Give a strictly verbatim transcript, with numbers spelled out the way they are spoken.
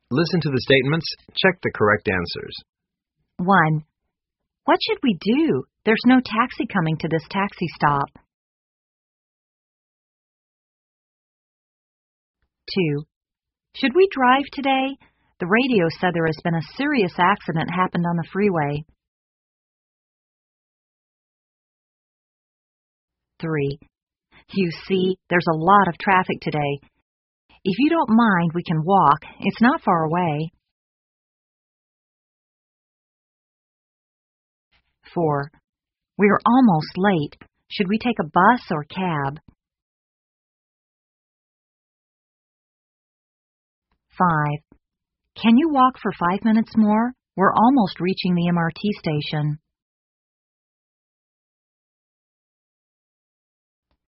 Listen to the statements. Check the correct answers. one. What should we do? There's no taxi coming to this taxi stop. two. Should we drive today? The radio said there has been a serious accident happened on the freeway. three. You see, there's a lot of traffic today. If you don't mind, we can walk. It's not far away. four. We are almost late. Should we take a bus or cab? five. Can you walk for five minutes more? We're almost reaching the M R T station.